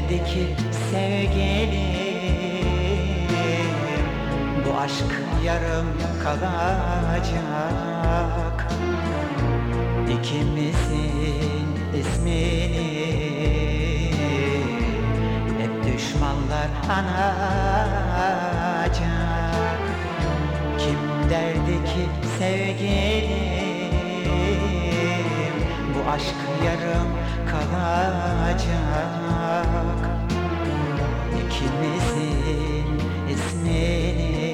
derdi ki sevgilim, bu aşk yarım kalacak. İkimizin ismini hep düşmanlar anacak. Kim derdi ki sevgilim, bu aşk yarım kalacak. İkimizin ismini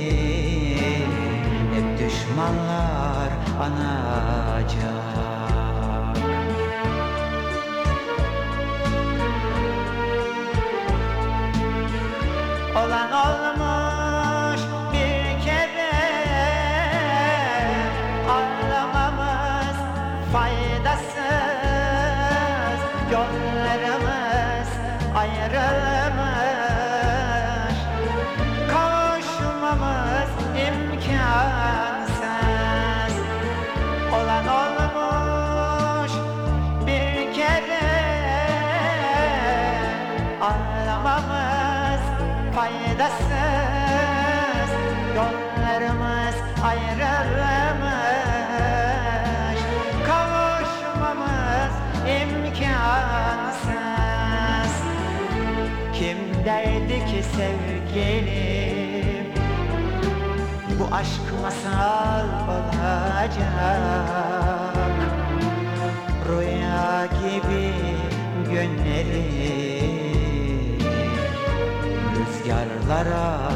hep düşmanlar anacak. Olan olmuş bir kere, ağlamamız faydasız. Yollarımız ayrılmış, kavuşmamız imkansız. Olan olmuş bir kere, ağlamamız faydasız. Yollarımız ayrılmış, kavuşmamız imkansız. Kim derdi ki sevgilim, bu aşk masal olacak. Rüya gibi günleri rüzgarlara